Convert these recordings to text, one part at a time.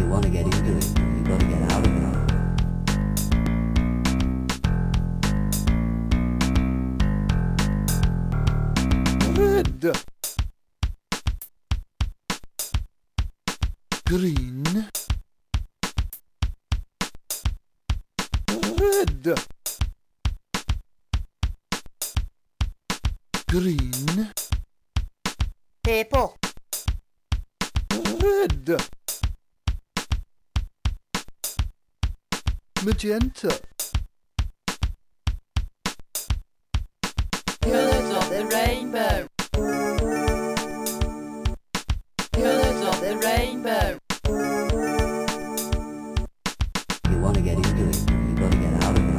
You want to get into it, you got to get out of it. Red, green, red, green, purple, red, magenta, colours of the rainbow, colours of the rainbow, You want to get into it, you got to get out of it.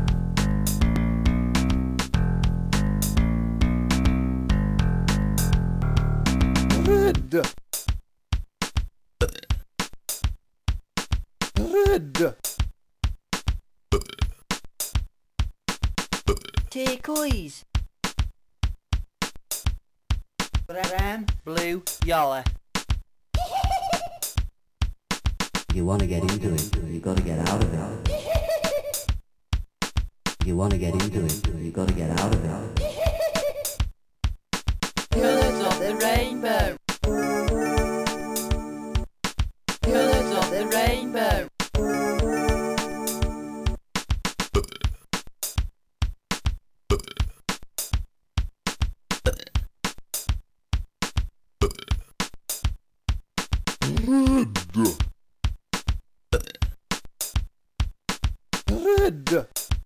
red, red, turquoise, brown, blue, yellow, You want to get into it, you got to get out of it. You want to get into it, you got to get out of it. colours of the rainbow, colours of the rainbow, red,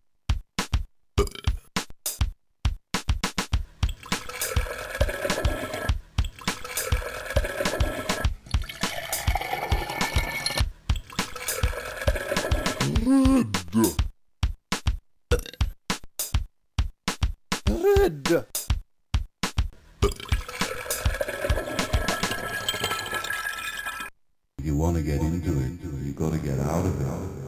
red, You want to get into it, you got to get out of it.